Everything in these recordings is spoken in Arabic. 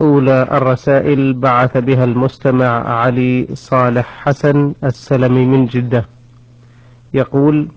أولى الرسائل بعث بها المستمع علي صالح حسن السلمي من جدة، يقول: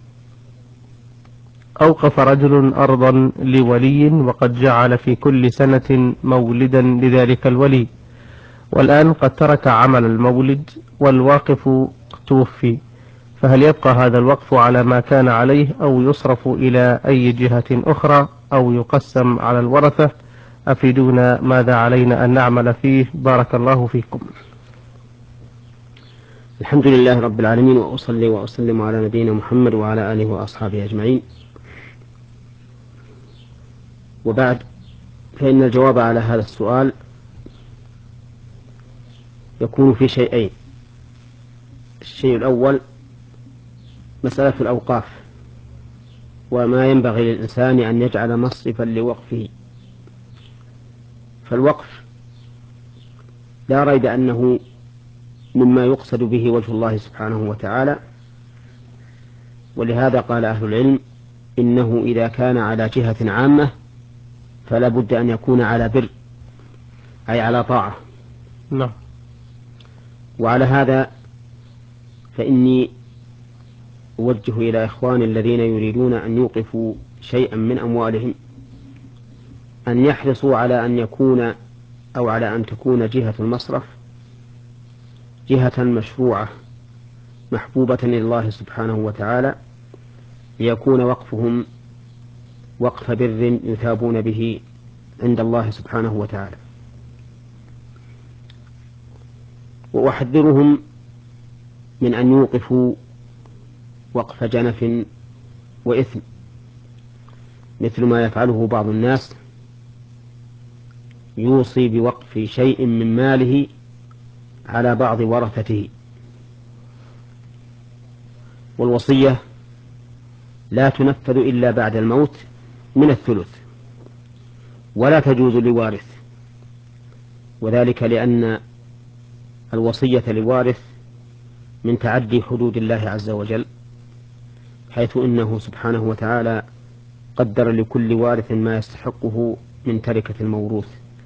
أوقف رجل أرضا لولي وقد جعل في كل سنة مولدا لذلك الولي، والآن قد ترك عمل المولد والواقف توفي، فهل يبقى هذا الوقف على ما كان عليه أو يصرف إلى أي جهة أخرى أو يقسم على الورثة؟ أفيدونا ماذا علينا أن نعمل فيه، بارك الله فيكم. الحمد لله رب العالمين، وأصلي وأسلم على نبينا محمد وعلى آله وأصحابه أجمعين، وبعد، فإن الجواب على هذا السؤال يكون في شيئين. الشيء الأول مسألة الأوقاف، وما ينبغي للإنسان أن يجعل مصرفا لوقفه. فالوقف لا ريب أنه مما يقصد به وجه الله سبحانه وتعالى، ولهذا قال أهل العلم إنه إذا كان على جهة عامة فلا بد أن يكون على بر، أي على طاعة. نعم. وعلى هذا فإني أوجه إلى إخواني الذين يريدون أن يوقفوا شيئا من أموالهم أن يحرصوا على أن يكون أو على أن تكون جهة المصرف جهة مشروعة محبوبة إلى الله سبحانه وتعالى، ليكون وقفهم وقف بر يثابون به عند الله سبحانه وتعالى. وأحذرهم من أن يوقفوا وقف جنف وإثم، مثل ما يفعله بعض الناس، يوصي بوقف شيء من ماله على بعض ورثته. والوصية لا تنفذ إلا بعد الموت من الثلث، ولا تجوز لوارث، وذلك لأن الوصية لوارث من تعدي حدود الله عز وجل، حيث إنه سبحانه وتعالى قدر لكل وارث ما يستحقه من تركة الموروث،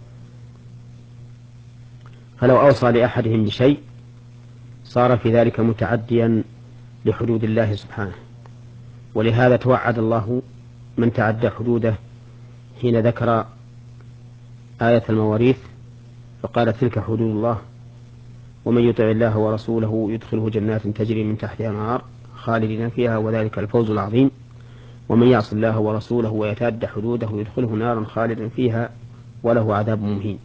فلو أوصى لأحدهم بشيء صار في ذلك متعديا لحدود الله سبحانه. ولهذا توعد الله من تعدى حدوده حين ذكر آية المواريث، فقال: تلك حدود الله ومن يطع الله ورسوله يدخله جنات تجري من تحتها الأنهار خالدين فيها وذلك الفوز العظيم، ومن يعص الله ورسوله ويتعدى حدوده يدخله نارا خالدا فيها وله عذاب مهين.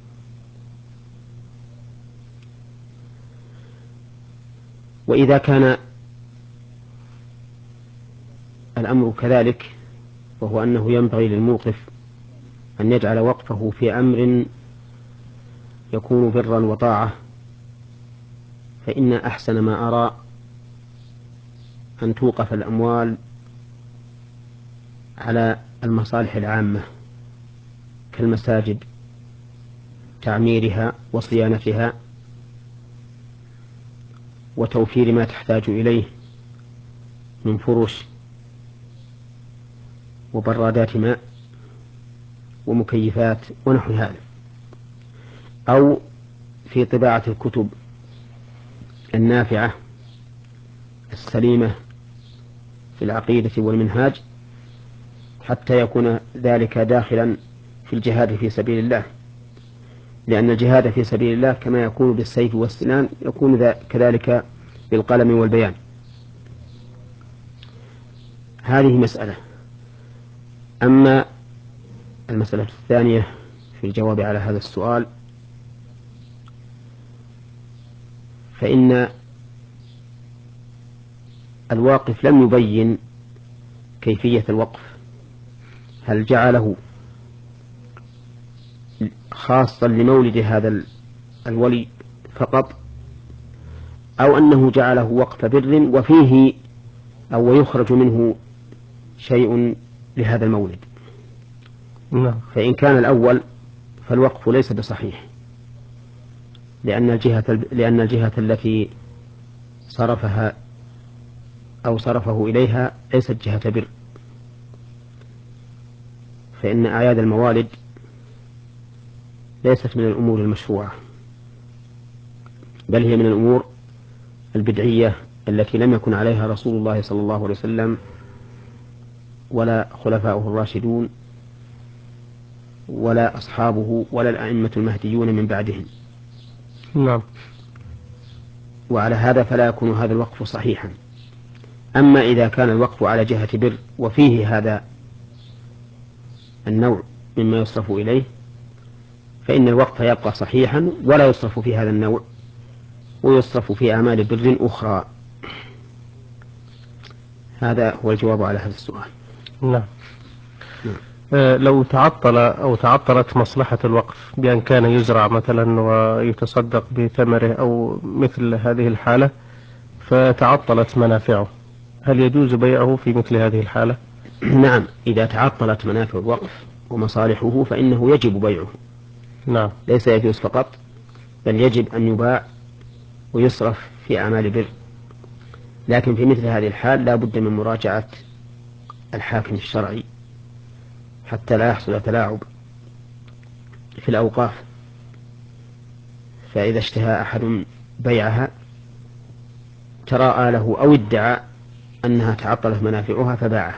وإذا كان الأمر كذلك، وهو أنه ينبغي للموقف أن يجعل وقفه في أمر يكون برا وطاعة، فإن أحسن ما أرى أن توقف الأموال على المصالح العامة كالمساجد، تعميرها وصيانتها وتوفير ما تحتاج إليه من فرش وبرادات ماء ومكيفات ونحو هذا، أو في طباعة الكتب النافعة السليمة في العقيدة والمنهاج، حتى يكون ذلك داخلا في الجهاد في سبيل الله، لأن الجهاد في سبيل الله كما يكون بالسيف والسنان يكون كذلك بالقلم والبيان. هذه مسألة. أما المسألة الثانية في الجواب على هذا السؤال، فإن الواقف لم يبين كيفية الوقف، هل جعله خاصا لمولد هذا الولي فقط، أو أنه جعله وقف بر وفيه أو يخرج منه شيء لهذا المولد. فإن كان الأول فالوقف ليس بصحيح، لأن الجهة التي صرفها أو صرفه إليها ليست جهة بر، فإن أعياد الموالد ليست من الأمور المشروعة، بل هي من الأمور البدعية التي لم يكن عليها رسول الله صلى الله عليه وسلم ولا خلفاؤه الراشدون ولا أصحابه ولا الأئمة المهديون من بعدهم. نعم. وعلى هذا فلا يكون هذا الوقف صحيحا. أما إذا كان الوقف على جهة بر وفيه هذا النوع مما يصرف إليه فإن الوقف يبقى صحيحا ولا يصرف في هذا النوع، ويصرف في أعمال بر أخرى. هذا هو الجواب على هذا السؤال. نعم. لو تعطل أو تعطلت مصلحة الوقف بأن كان يزرع مثلا ويتصدق بثمره أو مثل هذه الحالة فتعطلت منافعه، هل يجوز بيعه في مثل هذه الحالة؟ نعم، إذا تعطلت منافع الوقف ومصالحه فإنه يجب بيعه. نعم. ليس يجوز فقط، بل يجب أن يباع ويصرف في أعمال بر. لكن في مثل هذه الحال لا بد من مراجعة الحاكم الشرعي حتى لا يحصل تلاعب في الأوقاف. فإذا اشتهى أحد بيعها تراءى له أو ادعى أنها تعطلت منافعها فباعها،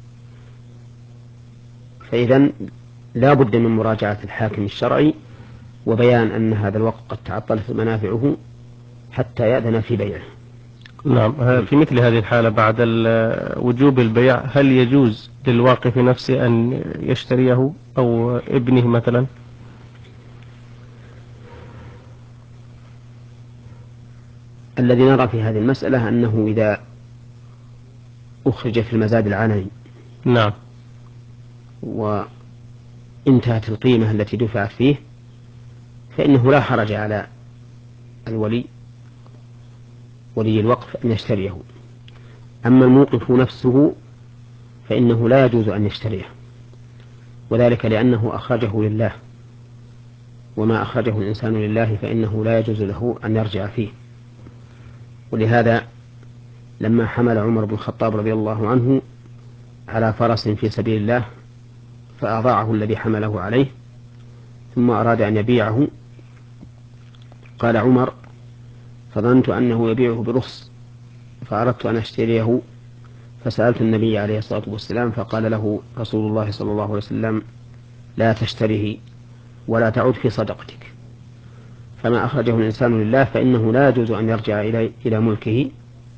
فإذا لا بد من مراجعة الحاكم الشرعي وبيان أن هذا الوقت قد تعطلت منافعه حتى يأذن في بيعه. نعم. في مثل هذه الحالة بعد وجوب البيع هل يجوز للواقف نفسه أن يشتريه أو ابنه مثلا؟ الذي نرى في هذه المسألة أنه إذا أخرج في المزاد العلني نعم وانتهت القيمة التي دفعت فيه فإنه لا حرج على الولي ولي الوقف أن يشتريه. أما الموقف نفسه فإنه لا يجوز أن يشتريه، وذلك لأنه أخرجه لله، وما أخرجه الإنسان لله فإنه لا يجوز له أن يرجع فيه. ولهذا لما حمل عمر بن الخطاب رضي الله عنه على فرس في سبيل الله فأضاعه الذي حمله عليه ثم أراد أن يبيعه، قال عمر: فظننت أنه يبيعه برخص فأردت أن أشتريه، فسألت النبي عليه الصلاة والسلام فقال له رسول الله صلى الله عليه وسلم: لا تشتره ولا تعود في صدقتك. فما أخرجه الإنسان لله فإنه لا يجوز أن يرجع إلى ملكه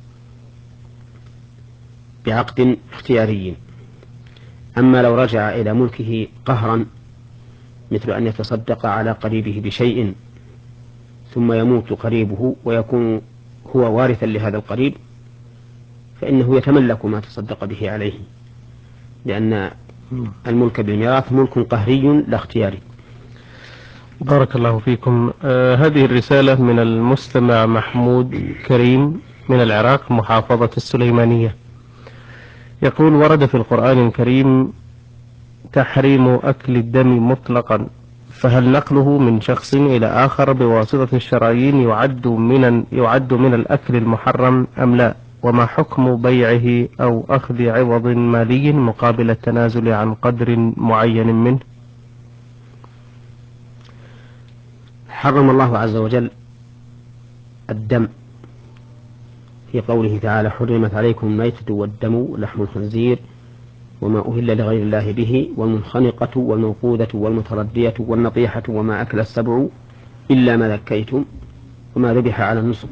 بعقد اختياري. أما لو رجع إلى ملكه قهرا مثل أن يتصدق على قريبه بشيء ثم يموت قريبه ويكون هو وارثا لهذا القريب فإنه يتملك ما تصدق به عليه، لأن الملك بالميراث ملك قهري لا اختياري. بارك الله فيكم. هذه الرسالة من المستمع محمود كريم من العراق محافظة السليمانية، يقول: ورد في القرآن الكريم تحريم أكل الدم مطلقا، فهل نقله من شخص إلى آخر بواسطة الشرايين يعد من الأكل المحرم أم لا؟ وما حكم بيعه أو أخذ عوض مالي مقابل التنازل عن قدر معين منه؟ حرم الله عز وجل الدم في قوله تعالى: حرمت عليكم الميتة والدم ولحم الخنزير وما أهل لغير الله به والمنخنقة والموقوذة والمتردية والنطيحة وما أكل السبع إلا ما ذكيتم وما ذبح على النصب.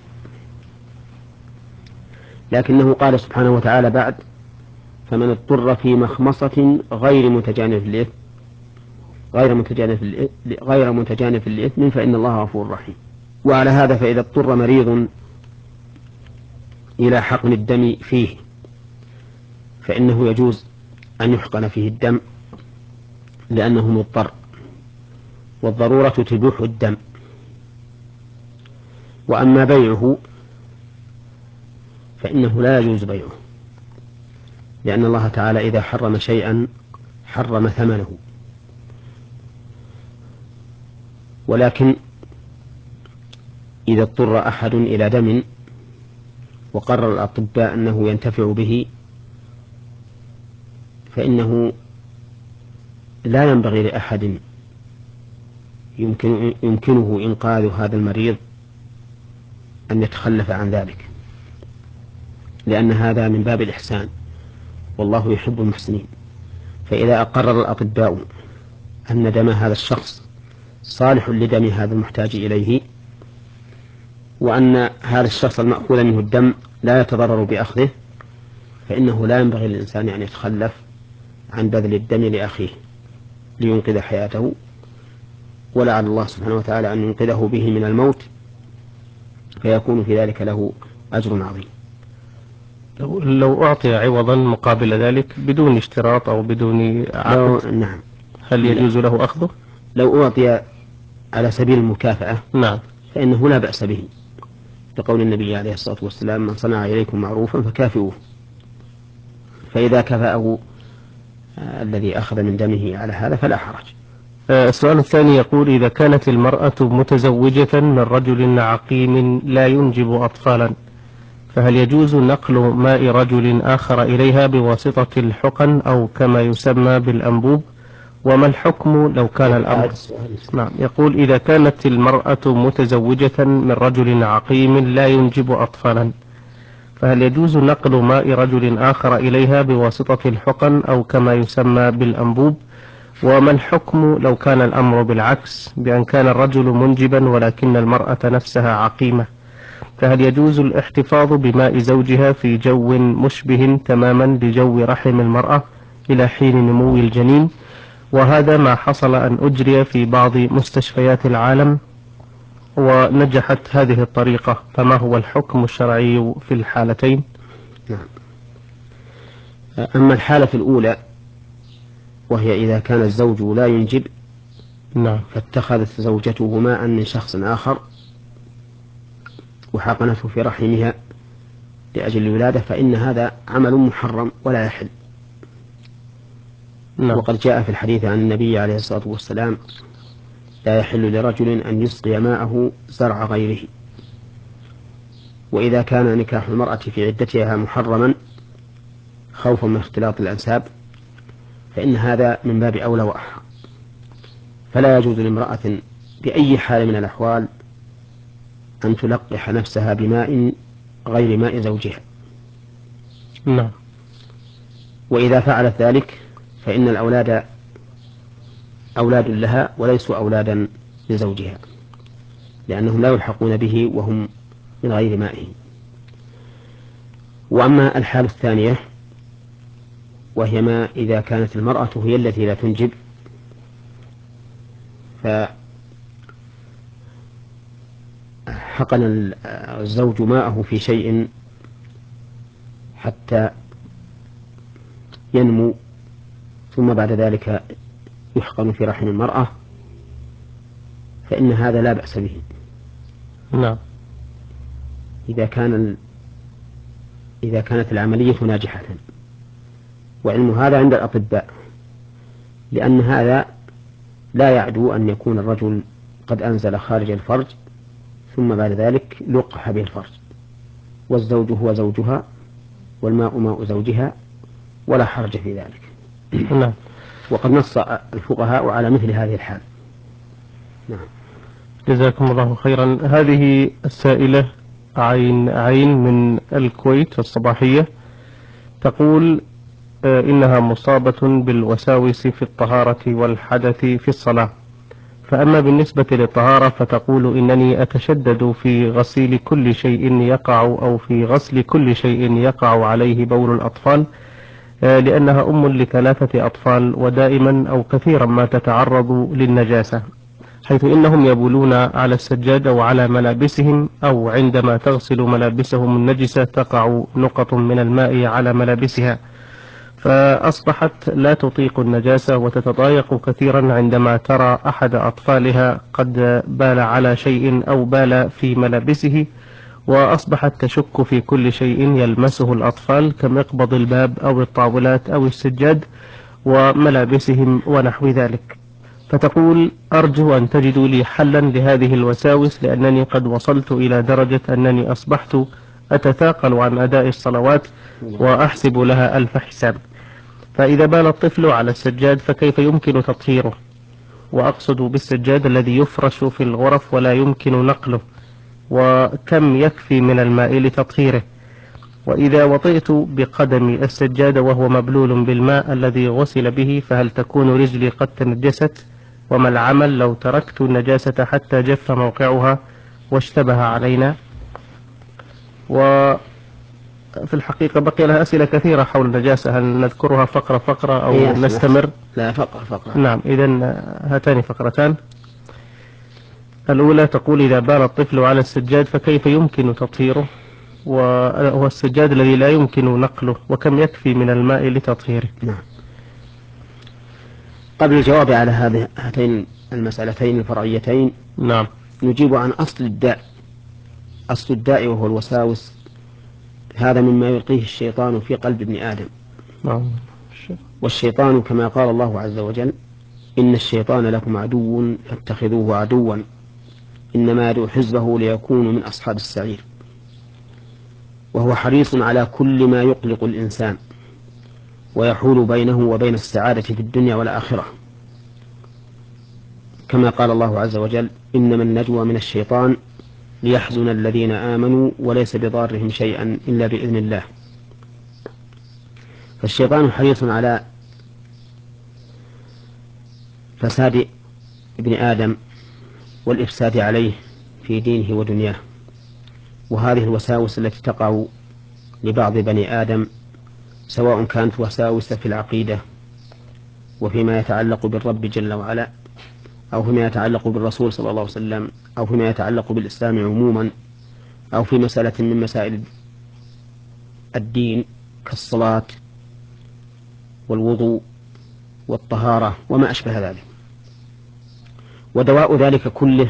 لكنه قال سبحانه وتعالى بعد: فمن اضطر في مخمصة غير متجانف لإثم فإن الله غفور رحيم. وعلى هذا فإذا اضطر مريض إلى حقن الدم فيه فإنه يجوز أن يحقن فيه الدم لأنه مضطر، والضرورة تبيح الدم. وأما بيعه فإنه لا يجوز بيعه، لأن الله تعالى إذا حرم شيئا حرم ثمنه. ولكن إذا اضطر أحد إلى دم وقرر الأطباء أنه ينتفع به فإنه لا ينبغي لأحد يمكنه إنقاذ هذا المريض أن يتخلف عن ذلك، لأن هذا من باب الإحسان، والله يحب المحسنين. فإذا أقرر الأطباء أن دم هذا الشخص صالح لدم هذا المحتاج إليه، وأن هذا الشخص المأخوذ منه الدم لا يتضرر بأخذه، فإنه لا ينبغي للإنسان أن يتخلف عن بذل الدم لأخيه لينقذ حياته، ولعل الله سبحانه وتعالى أن ينقذه به من الموت، فيكون في ذلك له أجر عظيم. لو أعطي عوضا مقابل ذلك بدون اشتراط أو بدون عقد، نعم، هل يجوز له أخذه؟ لو أعطي على سبيل المكافأة نعم، فإنه لا بأس به، لقول النبي عليه الصلاة والسلام: من صنع إليكم معروفا فكافئوه. فإذا كفأه الذي أخذ من دمه على هذا فلا حرج. السؤال الثاني يقول: إذا كانت المرأة متزوجة من رجل عقيم لا ينجب أطفالا، فهل يجوز نقل ماء رجل آخر إليها بواسطة الحقن أو كما يسمى بالأنبوب؟ وما الحكم لو كان الأمر؟ نعم، يقول: إذا كانت المرأة متزوجة من رجل عقيم لا ينجب أطفالا، فهل يجوز نقل ماء رجل آخر إليها بواسطة الحقن أو كما يسمى بالأنبوب؟ وما الحكم لو كان الأمر بالعكس، بأن كان الرجل منجبا ولكن المرأة نفسها عقيمة، فهل يجوز الاحتفاظ بماء زوجها في جو مشبه تماما لجو رحم المرأة إلى حين نمو الجنين؟ وهذا ما حصل أن أجري في بعض مستشفيات العالم ونجحت هذه الطريقة، فما هو الحكم الشرعي في الحالتين؟ نعم. أما الحالة الأولى وهي إذا كان الزوج لا ينجب، نعم، فاتخذت زوجته ماء من شخص آخر وحقنته في رحمها لأجل الولادة، فإن هذا عمل محرم ولا يحل. نعم. وقد جاء في الحديث عن النبي عليه الصلاة والسلام: لا يحل لرجل أن يسقي ماءه زرع غيره. وإذا كان نكاح المرأة في عدتها محرما خوفا من اختلاط الأنساب، فإن هذا من باب أولى وأحرى، فلا يجوز لامرأة بأي حال من الأحوال أن تلقح نفسها بماء غير ماء زوجها. نعم. وإذا فعلت ذلك فإن الأولاد أولاد لها وليسوا أولادا لزوجها، لأنهم لا يلحقون به وهم من غير مائه. وأما الحالة الثانية وهي ما إذا كانت المرأة هي التي لا تنجب، فحقن الزوج ماءه في شيء حتى ينمو، ثم بعد ذلك يحقن في رحم المرأة، فإن هذا لا بأس به. نعم. إذا كانت العملية ناجحة، وعلم هذا عند الأطباء، لأن هذا لا يعدو أن يكون الرجل قد أنزل خارج الفرج ثم بعد ذلك لقح به الفرج، والزوج هو زوجها والماء ماء زوجها، ولا حرج في ذلك. نعم. وقد نص الفقهاء على مثل هذه الحال. نعم. جزاكم الله خيرا. هذه السائلة عين من الكويت الصباحية تقول: إنها مصابة بالوساوس في الطهارة والحدث في الصلاة، فأما بالنسبة للطهارة فتقول: إنني أتشدد في غسيل كل شيء يقع أو في غسل كل شيء يقع عليه بول الأطفال، لأنها أم لثلاثة أطفال ودائما أو كثيرا ما تتعرض للنجاسة، حيث إنهم يبولون على السجاد أو على ملابسهم، أو عندما تغسل ملابسهم النجسة تقع نقط من الماء على ملابسها، فأصبحت لا تطيق النجاسة وتتضايق كثيرا عندما ترى أحد أطفالها قد بال على شيء أو بال في ملابسه، وأصبحت تشك في كل شيء يلمسه الأطفال كمقبض الباب أو الطاولات أو السجاد وملابسهم ونحو ذلك. فتقول: أرجو أن تجدوا لي حلا لهذه الوساوس، لأنني قد وصلت إلى درجة أنني أصبحت أتثاقل عن أداء الصلوات وأحسب لها 1000 حساب، فإذا بال الطفل على السجاد فكيف يمكن تطهيره؟ وأقصد بالسجاد الذي يفرش في الغرف ولا يمكن نقله، وكم يكفي من الماء لتطهيره؟ وإذا وطئت بقدم السجادة وهو مبلول بالماء الذي غسل به فهل تكون رجلي قد تنجست؟ وما العمل لو تركت النجاسة حتى جف موقعها واشتبه علينا؟ وفي الحقيقة بقي لها أسئلة كثيرة حول النجاسة، هل نذكرها فقرة فقرة أو نستمر؟ لا، فقرة. نعم، إذن هاتان فقرتان. الأولى تقول: إذا بال الطفل على السجاد فكيف يمكن تطهيره؟ وهو السجاد الذي لا يمكن نقله، وكم يكفي من الماء لتطهيره؟ نعم. قبل الجواب على هاتين المسألتين الفرعيتين، نعم، نجيب عن أصل الداء. أصل الداء وهو الوساوس، هذا مما يلقيه الشيطان في قلب ابن آدم. نعم. والشيطان كما قال الله عز وجل: إن الشيطان لكم عدو فاتخذوه عدوا إنما يدعو حزبه ليكونوا من أصحاب السعير. وهو حريص على كل ما يقلق الإنسان ويحول بينه وبين السعادة في الدنيا والآخرة، كما قال الله عز وجل: إنما النجوى من الشيطان ليحزن الذين آمنوا وليس بضارهم شيئا إلا بإذن الله. فالشيطان حريص على فساد ابن آدم والإفساد عليه في دينه ودنياه. وهذه الوساوس التي تقع لبعض بني آدم، سواء كانت وساوس في العقيدة وفيما يتعلق بالرب جل وعلا، أو فيما يتعلق بالرسول صلى الله عليه وسلم، أو فيما يتعلق بالإسلام عموما، أو في مسألة من مسائل الدين كالصلاة والوضوء والطهارة وما أشبه ذلك. ودواء ذلك كله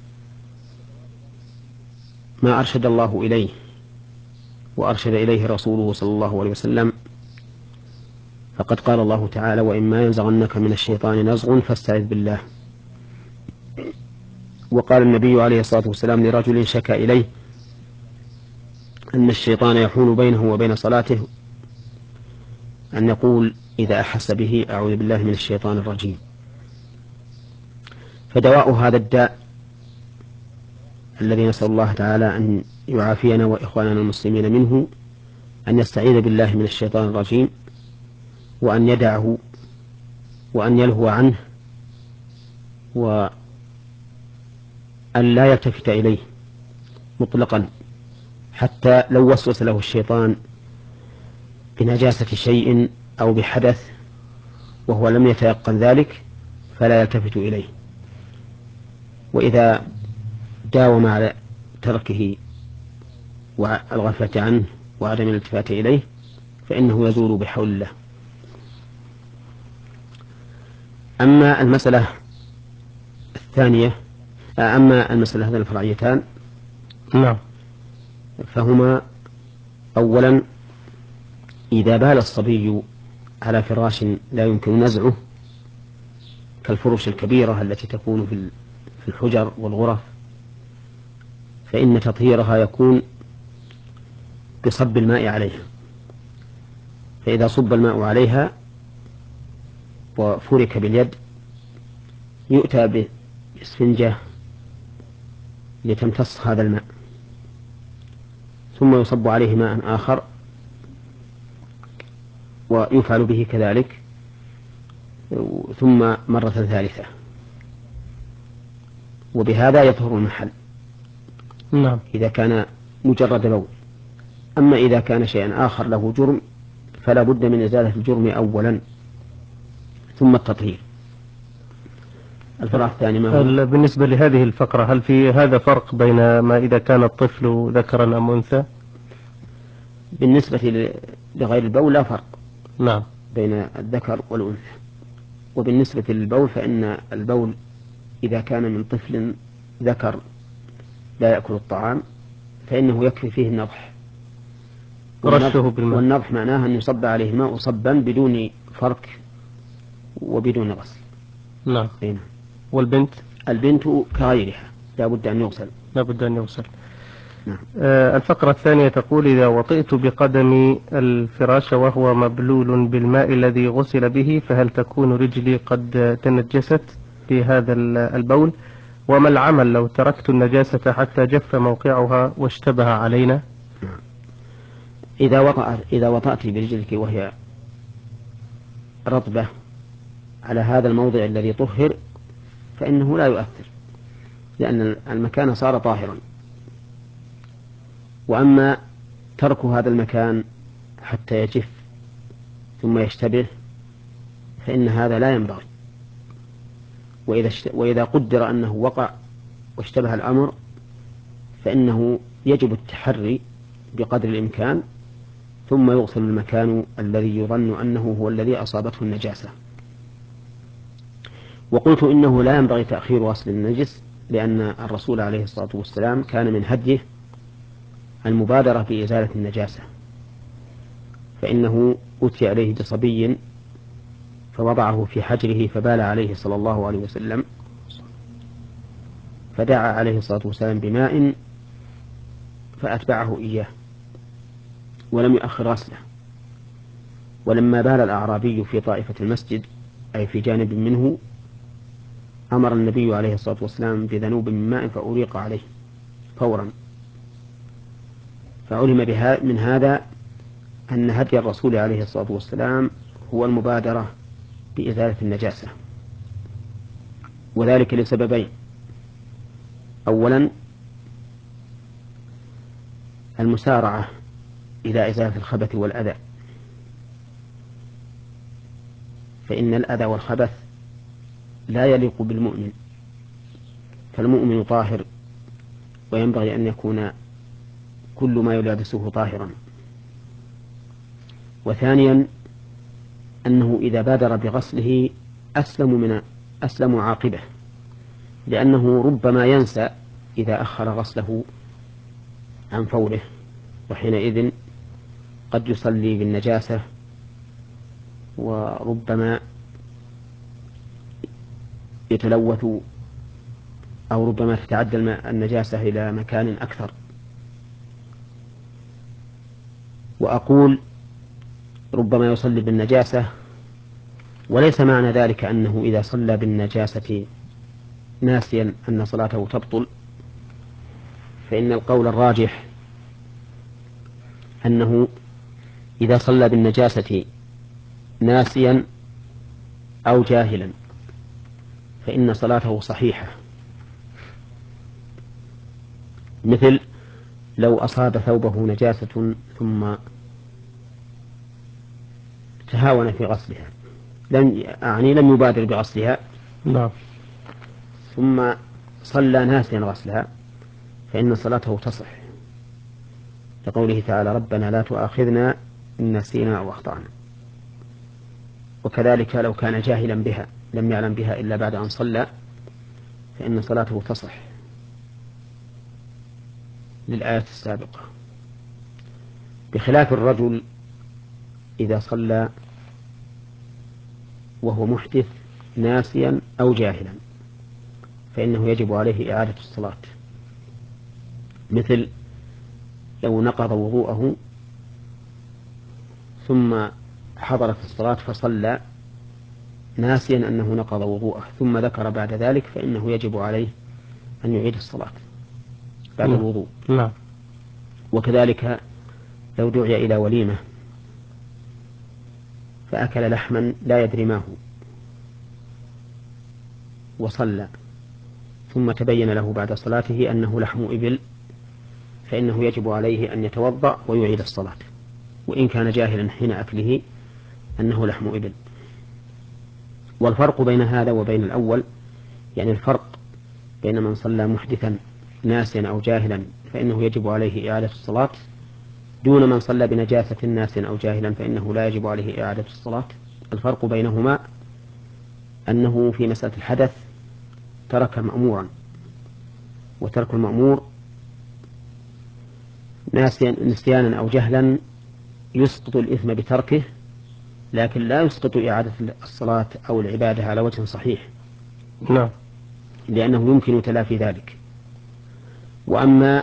ما أرشد الله إليه وأرشد إليه رسوله صلى الله عليه وسلم. فقد قال الله تعالى: وإما ينزغنك من الشيطان نزغ فاستعذ بالله. وقال النبي عليه الصلاة والسلام لرجل شكا إليه أن الشيطان يحول بينه وبين صلاته أن يقول إذا أحس به: أعوذ بالله من الشيطان الرجيم. فدواء هذا الداء الذي نسأل الله تعالى أن يعافينا وإخواننا المسلمين منه أن يستعيذ بالله من الشيطان الرجيم، وأن يدعه وأن يلهو عنه، وأن لا يلتفت إليه مطلقا، حتى لو وسوس له الشيطان بنجاسة شيء أو بحدث وهو لم يتيقن ذلك فلا يلتفت إليه. وإذا داوم على تركه والغفلة عنه وعدم الالتفات إليه فإنه يزول بحول الله. أما المسألة الثانية، أما المسألة هذه الفرعيتان، نعم، فهما: أولا، إذا بال الصبي على فراش لا يمكن نزعه كالفرش الكبيرة التي تكون في الحجر والغرف، فإن تطهيرها يكون بصب الماء عليها. فإذا صب الماء عليها وفرك باليد يؤتى بإسفنجة لتمتص هذا الماء، ثم يصب عليه ماء آخر ويفعل به كذلك، ثم مرة ثالثة، وبهذا يطهر المحل. نعم. إذا كان مجرد بول. أما إذا كان شيئا آخر له جرم فلا بد من إزالة الجرم أولا ثم التطهير. الفرع الثاني ما هو؟ بالنسبة لهذه الفقرة، هل في هذا فرق بين ما إذا كان الطفل ذكرا أم أنثى؟ بالنسبة لغير البول لا فرق، نعم، بين الذكر والأنثى. وبالنسبة للبول فإن البول إذا كان من طفل ذكر لا يأكل الطعام فإنه يكفي فيه النضح، رشه بالماء. والنضح معناه أن يصب عليه الماء صبا بدون فرك وبدون غسل. نعم. هنا. والبنت؟ البنت كغيرها لا بد أن يغسل. لا بد أن يغسل. نعم. الفقرة الثانية تقول: إذا وطئت بقدمي الفراش وهو مبلول بالماء الذي غسل به فهل تكون رجلي قد تنجست؟ في هذا البول؟ وما العمل لو تركت النجاسة حتى جف موقعها واشتبه علينا؟ إذا وطأت برجلك وهي رطبة على هذا الموضع الذي طهر فإنه لا يؤثر، لأن المكان صار طاهرا. وأما ترك هذا المكان حتى يجف ثم يشتبه فإن هذا لا ينبغي. وإذا قدر أنه وقع واشتبه الأمر فإنه يجب التحري بقدر الإمكان، ثم يغسل المكان الذي يظن أنه هو الذي أصابته النجاسة. وقلت إنه لا ينبغي تأخير غسل النجس، لأن الرسول عليه الصلاة والسلام كان من هديه المبادرة بإزالة النجاسة، فإنه أتي عليه بصبي فوضعه في حجره فبال عليه صلى الله عليه وسلم، فدعا عليه الصلاة والسلام بماء فأتبعه إياه ولم يؤخر غسله. ولما بال الأعرابي في طائفة المسجد أي في جانب منه أمر النبي عليه الصلاة والسلام بذنوب من ماء فأريق عليه فورا. فعلم من هذا أن هدي الرسول عليه الصلاة والسلام هو المبادرة بإزالة النجاسة، وذلك لسببين: أولا المسارعة إلى إزالة الخبث والأذى، فإن الأذى والخبث لا يليق بالمؤمن، فالمؤمن طاهر وينبغي أن يكون كل ما يلابسه طاهرا. وثانيا أنه إذا بادر بغسله أسلم عاقبه، لأنه ربما ينسى إذا أخر غسله عن فوره، وحينئذ قد يصلي بالنجاسة، وربما يتلوث أو ربما تتعدى النجاسة إلى مكان أكثر. وأقول ربما يصلي بالنجاسة، وليس معنى ذلك أنه إذا صلى بالنجاسة ناسيا أن صلاته تبطل، فإن القول الراجح أنه إذا صلى بالنجاسة ناسيا أو جاهلا فإن صلاته صحيحة، مثل لو أصاب ثوبه نجاسة ثم تهاون في غسلها، لم يبادر بغسلها، نعم، ثم صلى ناسيا غسلها فإن صلاته تصح، لقوله تعالى: ربنا لا تؤاخذنا إن نسينا أو أخطأنا. وكذلك لو كان جاهلا بها لم يعلم بها إلا بعد أن صلى فإن صلاته تصح للآية السابقة، بخلاف الرجل إذا صلى وهو محدث ناسيا أو جاهلا فإنه يجب عليه إعادة الصلاة، مثل لو نقض وضوءه ثم حضرت الصلاة فصلى ناسيا أنه نقض وضوءه ثم ذكر بعد ذلك فإنه يجب عليه أن يعيد الصلاة بعد الوضوء. نعم. وكذلك لو دعي إلى وليمة فأكل لحما لا يدري ما هو وصلى ثم تبين له بعد صلاته أنه لحم إبل فإنه يجب عليه أن يتوضأ ويعيد الصلاة، وإن كان جاهلا حين أكله أنه لحم إبل. والفرق بين هذا وبين الأول، يعني الفرق بين من صلى محدثا ناسيا أو جاهلا فإنه يجب عليه إعادة الصلاة، دون من صلى بنجاسة ناسيا أو جاهلا فإنه لا يجب عليه إعادة الصلاة. الفرق بينهما أنه في مسألة الحدث ترك مأمورا، وترك المأمور نسيانا أو جهلا يسقط الإثم بتركه، لكن لا يسقط إعادة الصلاة أو العبادة على وجه صحيح، نعم، لأنه يمكن تلافي ذلك. وأما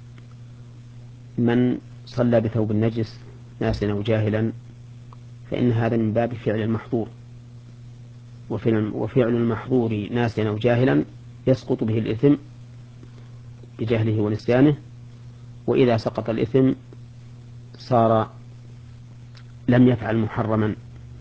من صلى بثوب النجس ناسيا أو جاهلا فإن هذا من باب فعل المحظور، وفعل المحظور ناسيا أو جاهلا يسقط به الإثم بجهله ونسيانه، وإذا سقط الإثم صار لم يفعل محرما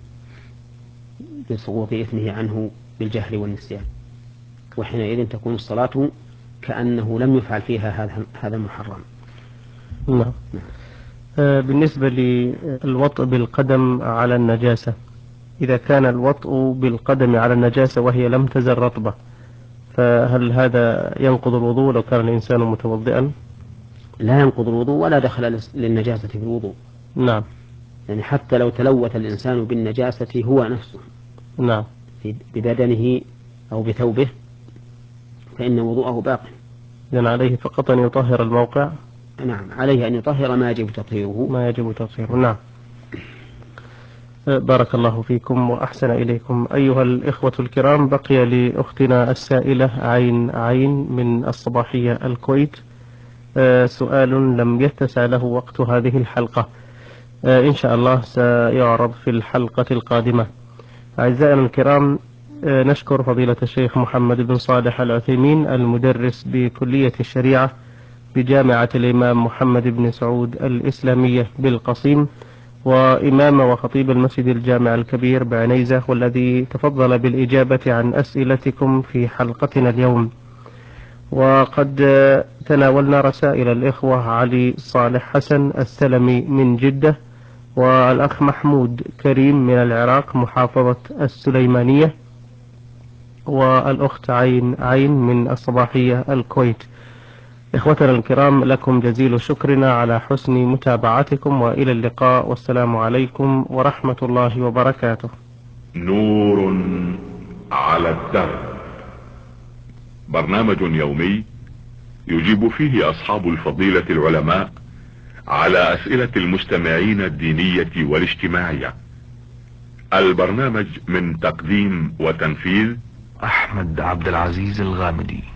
بسقوط إثمه عنه بالجهل والنسيان، وحينئذ تكون الصلاة كأنه لم يفعل فيها هذا المحرم. نعم. بالنسبة للوطء بالقدم على النجاسة، إذا كان الوطء بالقدم على النجاسة وهي لم تزل رطبة، فهل هذا ينقض الوضوء لو كان الإنسان متوضئا؟ لا ينقض الوضوء ولا دخل للنجاسة في الوضوء. نعم. يعني حتى لو تلوث الإنسان بالنجاسة هو نفسه، نعم، ببدنه أو بثوبه، فإن وضوءه باق. إذن عليه فقط أن يطهر الموقع. نعم، عليه أن يطهر ما يجب تطهيره. ما يجب تطهيره. نعم. بارك الله فيكم وأحسن إليكم. أيها الإخوة الكرام، بقي لأختنا السائلة عين من الصباحية الكويت سؤال لم يتسع له وقت هذه الحلقة، إن شاء الله سيعرض في الحلقة القادمة. أعزائنا الكرام، نشكر فضيلة الشيخ محمد بن صالح العثيمين المدرس بكلية الشريعة بجامعة الإمام محمد بن سعود الإسلامية بالقصيم، وإمام وخطيب المسجد الجامع الكبير بعنيزة، والذي تفضل بالإجابة عن أسئلتكم في حلقتنا اليوم. وقد تناولنا رسائل الإخوة علي صالح حسن السلمي من جدة، والأخ محمود كريم من العراق محافظة السليمانية، والأخت عين من الصباحية الكويت. إخوتنا الكرام، لكم جزيل شكرنا على حسن متابعتكم، وإلى اللقاء، والسلام عليكم ورحمة الله وبركاته. نور على الدرب، برنامج يومي يجيب فيه أصحاب الفضيلة العلماء على أسئلة المستمعين الدينية والاجتماعية. البرنامج من تقديم وتنفيذ أحمد عبد العزيز الغامدي.